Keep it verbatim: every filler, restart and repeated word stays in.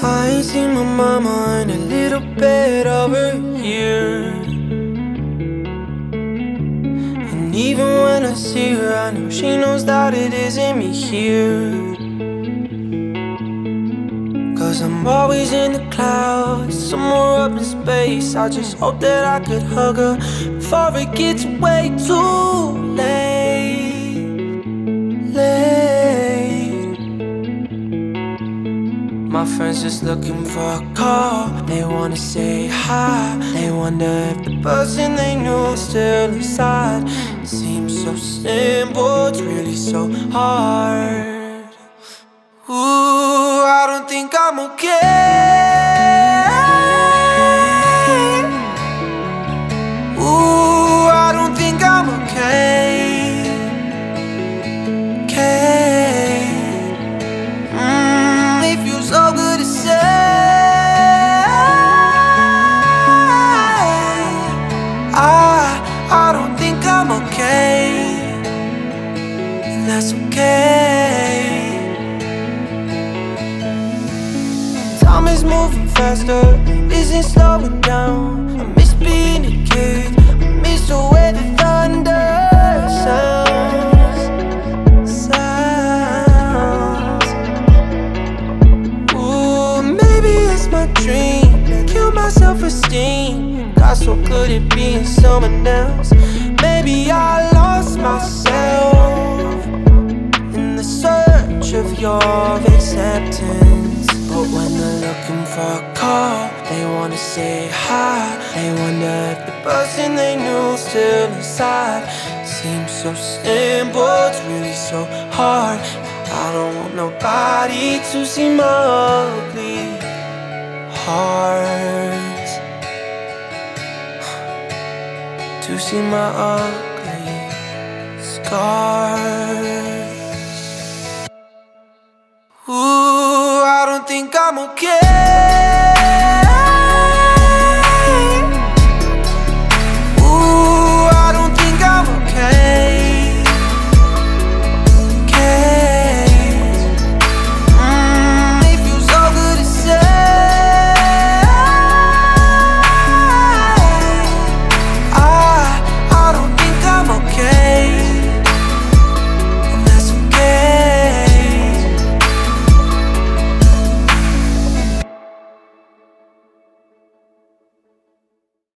I ain't seen my mama in a little bit over here. And even when I see her, I know she knows that it isn't me here. Cause I'm always in the clouds, somewhere up in space. I just hope that I could hug her before it gets way too late. Late. My friends just looking for a call. They wanna say hi. They wonder if the person they knew is still inside. It seems so simple, it's really so hard. Ooh, I don't think I'm okay. Ooh, I don't think I'm okay. Okay. Mm, it feels so good to say I, I don't think I'm okay. And that's okay. Time is moving faster, isn't slowing down. I miss being a kid, I miss the way the thunder sounds. Sounds. Ooh, maybe it's my dream that killed my self-esteem. Got so good at being someone else. Maybe I lost myself in the search of your acceptance. But when they're looking for a call, they wanna say hi. They wonder if the person they knew is still inside. Seems so simple, it's really so hard. I don't want nobody to see my ugly heart, to see my ugly scars.